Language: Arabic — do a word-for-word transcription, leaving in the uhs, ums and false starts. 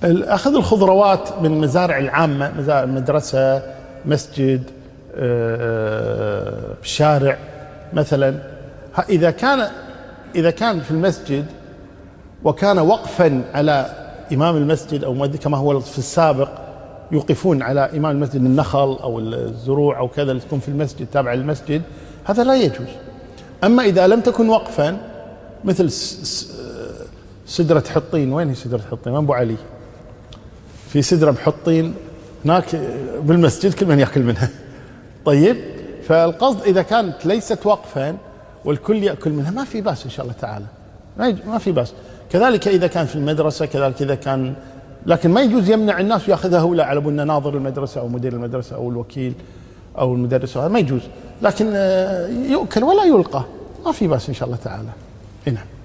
أخذ الخضروات من المزارع العامة، مدرسة، مسجد، شارع مثلا، إذا كان إذا كان في المسجد وكان وقفا على إمام المسجد أو مؤذن كما هو في السابق، يوقفون على إمام المسجد النخل أو الزروع أو كذا اللي تكون في المسجد تابع للمسجد، هذا لا يجوز. أما إذا لم تكن وقفا مثل سدرة حطين، وين هي سدرة حطين؟ وين أبو علي؟ في سدرة بحطين هناك بالمسجد كل من يأكل منها. طيب، فالقصد إذا كانت ليست وقفا والكل يأكل منها ما في بأس إن شاء الله تعالى، ما في بأس. كذلك إذا كان في المدرسة، كذلك إذا كان، لكن ما يجوز يمنع الناس ويأخذها هؤلاء على بنا ناظر المدرسة أو مدير المدرسة أو الوكيل أو المدرس، هذا ما يجوز. لكن يؤكل ولا يلقى، ما في بأس إن شاء الله تعالى. هنا